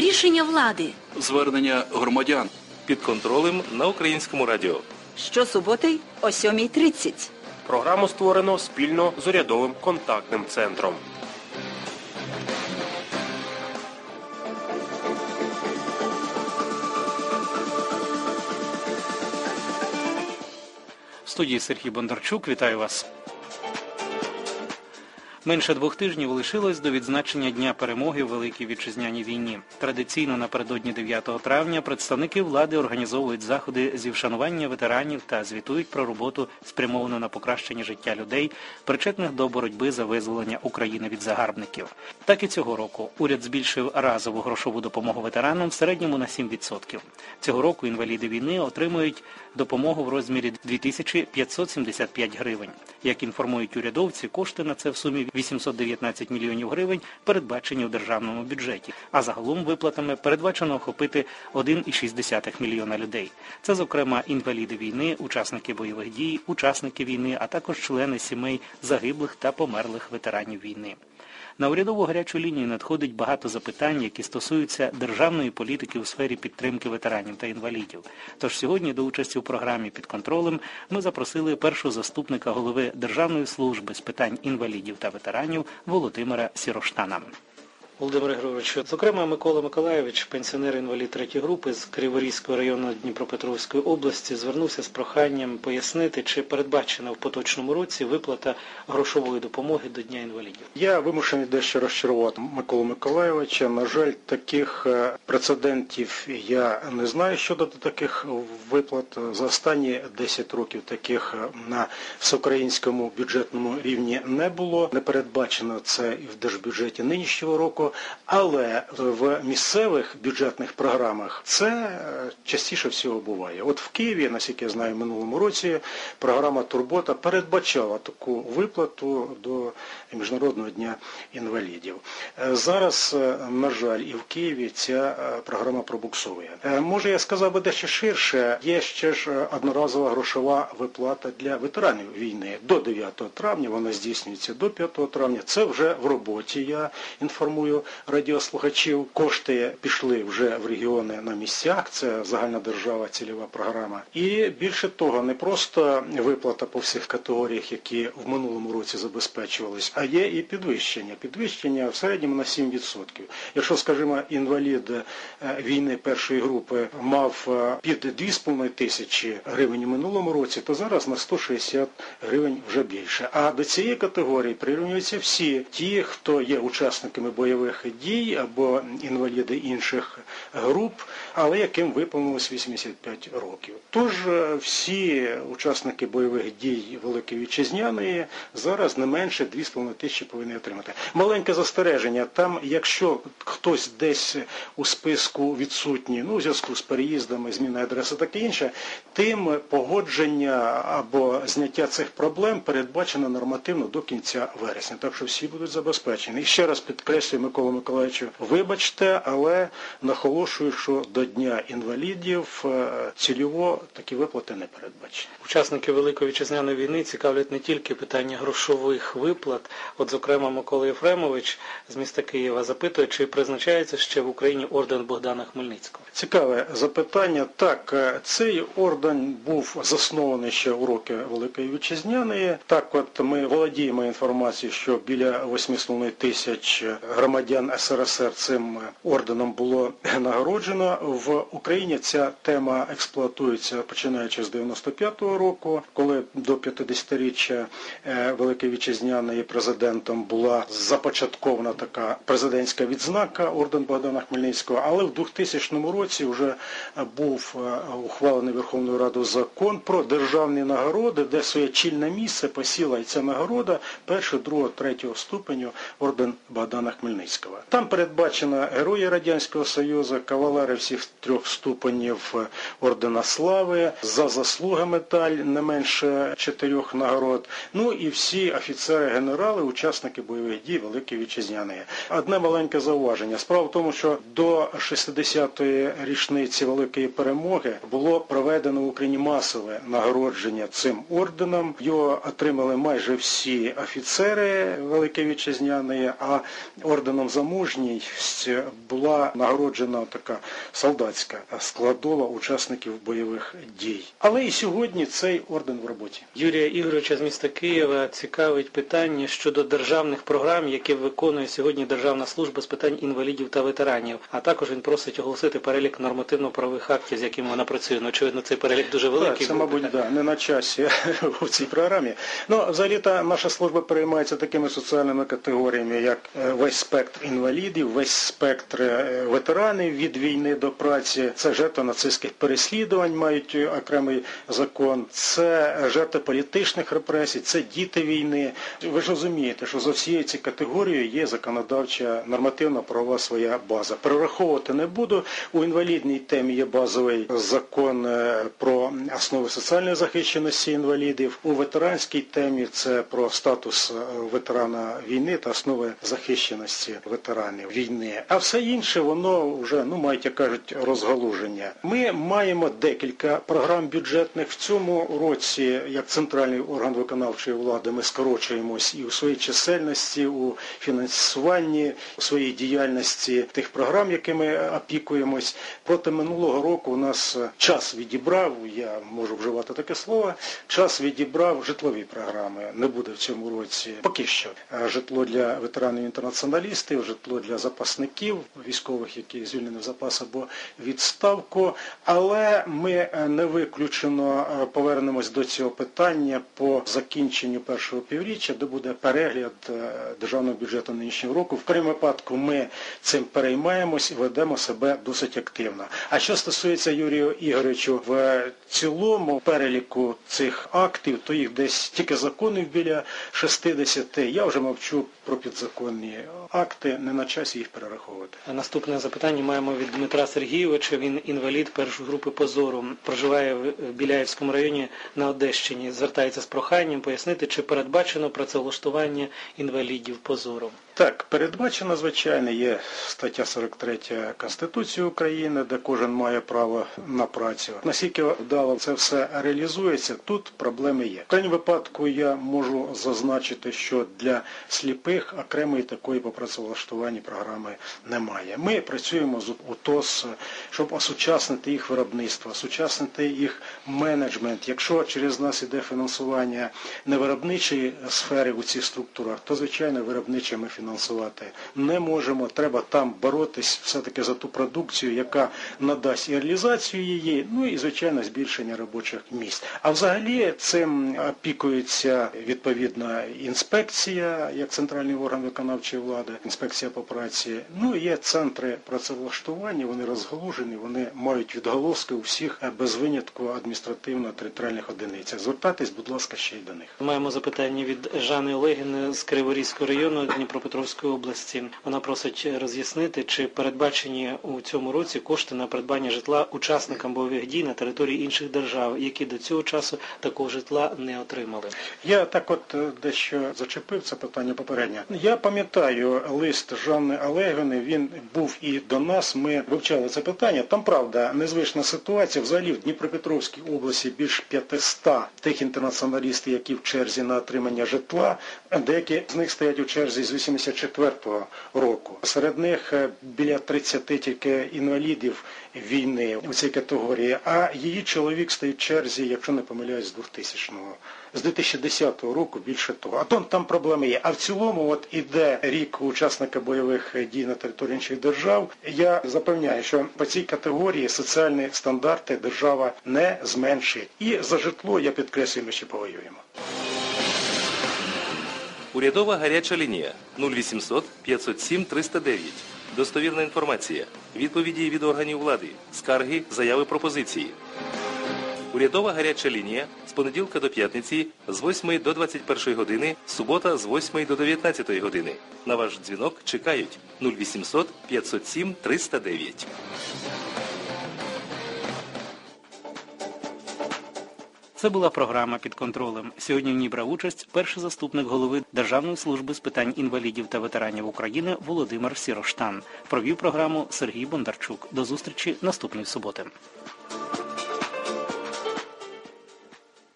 Рішення влади. Звернення громадян. Під контролем на Українському радіо. Щосуботи о 7:30. Програму створено спільно з урядовим контактним центром. В студії Сергій Бондарчук. Вітаю вас. Менше 2 тижнів лишилось до відзначення Дня перемоги в Великій Вітчизняній війні. Традиційно напередодні 9 травня представники влади організовують заходи зі вшанування ветеранів та звітують про роботу, спрямовану на покращення життя людей, причетних до боротьби за визволення України від загарбників. Так і цього року уряд збільшив разову грошову допомогу ветеранам в середньому на 7%. Цього року інваліди війни отримують допомогу в розмірі 2575 гривень. Як інформують урядовці, кошти на це в сумі 819 мільйонів гривень передбачені у державному бюджеті, а загалом виплатами передбачено охопити 1,6 мільйона людей. Це, зокрема, інваліди війни, учасники бойових дій, учасники війни, а також члени сімей загиблих та померлих ветеранів війни. На урядову гарячу лінію надходить багато запитань, які стосуються державної політики у сфері підтримки ветеранів та інвалідів. Тож сьогодні до участі у програмі «Під контролем» ми запросили першого заступника голови Державної служби з питань інвалідів та ветеранів Володимира Сіроштана. Володимир Григорович, зокрема, Микола Миколайович, пенсіонер-інвалід 3-ї групи з Криворізького району Дніпропетровської області, звернувся з проханням пояснити, чи передбачена в поточному році виплата грошової допомоги до Дня інвалідів. Я вимушений дещо розчарувати Миколу Миколайовича. На жаль, таких прецедентів я не знаю щодо таких виплат. За останні 10 років таких на всеукраїнському бюджетному рівні не було. Не передбачено це і в держбюджеті нинішнього року. Але в місцевих бюджетних програмах це частіше всього буває. От в Києві, наскільки я знаю, в минулому році програма «Турбота» передбачала таку виплату до Міжнародного дня інвалідів. Зараз, на жаль, і в Києві ця програма пробуксовує. Може, я сказав би дещо ширше, є ще ж одноразова грошова виплата для ветеранів війни. До 9 травня, вона здійснюється до 5 травня. Це вже в роботі, я інформую радіослухачів. Кошти пішли вже в регіони на місцях, це загальнодержавна цільова програма. І більше того, не просто виплата по всіх категоріях, які в минулому році забезпечувались, а є і підвищення. Підвищення в середньому на 7%. Якщо, скажімо, інвалід війни 1-ї групи мав під 2,5 тисячі гривень у минулому році, то зараз на 160 гривень вже більше. А до цієї категорії прирівнюються всі ті, хто є учасниками бойових дій або інваліди інших груп, але яким виповнилось 85 років. Тож всі учасники бойових дій Великої Вітчизняної зараз не менше 2,5 тисячі повинні отримати. Маленьке застереження, там якщо хтось десь у списку відсутній, у зв'язку з переїздами, зміною адреси, таке інше, тим погодження або зняття цих проблем передбачено нормативно до кінця вересня. Так що всі будуть забезпечені. І ще раз підкреслюю, Микола Миколайовичу, вибачте, але наголошую, що до Дня інвалідів цільово такі виплати не передбачені. Учасники Великої Вітчизняної війни цікавлять не тільки питання грошових виплат. От, зокрема, Микола Єфремович з міста Києва запитує, чи призначається ще в Україні орден Богдана Хмельницького. Цікаве запитання. Так, цей орден був заснований ще у роки Великої Вітчизняної. Так от ми володіємо інформацією, що біля 8,5 тисяч громадян СРСР цим орденом було нагороджено. В Україні ця тема експлуатується починаючи з 95-го року, коли до 50-річчя Великої Вітчизняної президентом була започаткована така президентська відзнака орден Богдана Хмельницького, але в 2000 році вже був ухвалений Верховною Радою закон про державні нагороди, де своє чільне місце посіла і ця нагорода 1, 2, 3 ступеню орден Богдана Хмельницького. Там передбачено герої Радянського Союзу, кавалери всіх 3 ступенів ордена Слави, за заслуги медаль не менше 4 нагород, і всі офіцери-генерали, учасники бойових дій Великої Вітчизняної. Одне маленьке зауваження. Справа в тому, що до 60-ї річниці Великої Перемоги було проведено в Україні масове нагородження цим орденом. Його отримали майже всі офіцери Великої Вітчизняної, а орденом орденом за мужність була нагороджена така солдатська складова учасників бойових дій. Але і сьогодні цей орден в роботі. Юрія Ігоровича з міста Києва цікавить питання щодо державних програм, які виконує сьогодні Державна служба з питань інвалідів та ветеранів. А також він просить оголосити перелік нормативно-правових актів, з якими вона працює. Ну, очевидно, цей перелік дуже великий. Так, це, мабуть, не на часі у цій програмі. Ну, взагалі-то наша служба переймається такими соціальними категоріями, як весь спектр інвалідів, весь спектр ветеранів від війни до праці, це жертви нацистських переслідувань, мають окремий закон, це жертви політичних репресій, це діти війни. Ви ж розумієте, що за всією цією категорією є законодавча, нормативна правова своя база. Перераховувати не буду. У інвалідній темі є базовий закон про основи соціальної захищеності інвалідів. У ветеранській темі це про статус ветерана війни та основи захищеності ветеранів війни. А все інше, воно вже, мають, як кажуть, розгалуження. Ми маємо декілька програм бюджетних. В цьому році, як центральний орган виконавчої влади, ми скорочуємось і у своїй чисельності, у фінансуванні, у своїй діяльності тих програм, якими опікуємось. Проти минулого року у нас час відібрав, я можу вживати таке слово, час відібрав житлові програми. Не буде в цьому році поки що житло для ветеранів-інтернаціоналістів, житло для запасників, військових, які звільнені в запас або відставку. Але ми не виключено повернемось до цього питання по закінченню першого півріччя, де буде перегляд державного бюджету нинішнього року. В крайньому випадку ми цим переймаємось і ведемо себе досить активно. А що стосується Юрія Ігоровича, в цілому переліку цих актів, то їх десь тільки законів біля 60. Я вже мовчу про підзаконні акти, не на часі їх перераховувати. Наступне запитання маємо від Дмитра Сергійовича. Він інвалід першої групи «Позору». Проживає в Біляївському районі на Одещині. Звертається з проханням пояснити, чи передбачено працевлаштування інвалідів «Позору». Так, передбачено, звичайно, є стаття 43 Конституції України, де кожен має право на працю. Наскільки вдало це все реалізується, тут проблеми є. В крайньому випадку я можу зазначити, що для сліпих окремої такої по працевлаштуванні програми немає. Ми працюємо з УТОС, щоб осучаснити їх виробництво, осучаснити їх менеджмент. Якщо через нас іде фінансування не виробничої сфери у цих структурах, то, звичайно, виробниче ми фінансувати не можемо. Треба там боротись все-таки за ту продукцію, яка надасть і реалізацію її, і, звичайно, збільшення робочих місць. А взагалі цим опікується відповідна інспекція, як центральний орган виконавчої влади, інспекція по праці. Є центри працевлаштування, вони розгалужені, вони мають відголоски у всіх без винятку адміністративно-територіальних одиницях. Звертайтесь, будь ласка, ще й до них. Маємо запитання від Жани Олегіни з Криворізького району Дніпропетровської області. Вона просить роз'яснити, чи передбачені у цьому році кошти на придбання житла учасникам бойових дій на території інших держав, які до цього часу такого житла не отримали. Я так дещо зачепив це питання попередньо. Я пам'ятаю лист Жанни Олегівни, він був і до нас, ми вивчали це питання. Там, правда, незвична ситуація. Взагалі в Дніпропетровській області більш 500 тих інтернаціоналістів, які в черзі на отримання житла. Деякі з них стоять у черзі з 84-го року. Серед них біля 30 тільки інвалідів війни у цій категорії, а її чоловік стоїть в черзі, якщо не помиляюсь, з 2000-го. З 2010 року більше того. А там проблеми є. А в цілому іде рік учасника бойових дій на території інших держав. Я запевняю, що по цій категорії соціальні стандарти держава не зменшить. І за житло, я підкреслюю, ми ще повоюємо. Урядова гаряча лінія 0800 507 309. Достовірна інформація. Відповіді від органів влади. Скарги, заяви, пропозиції. Урядова гаряча лінія з понеділка до п'ятниці з 8 до 21 години, субота з 8 до 19 години. На ваш дзвінок чекають 0800 507 309. Це була програма «Під контролем». Сьогодні в ній брав участь перший заступник голови Державної служби з питань інвалідів та ветеранів України Володимир Сіроштан. Провів програму Сергій Бондарчук. До зустрічі наступної суботи.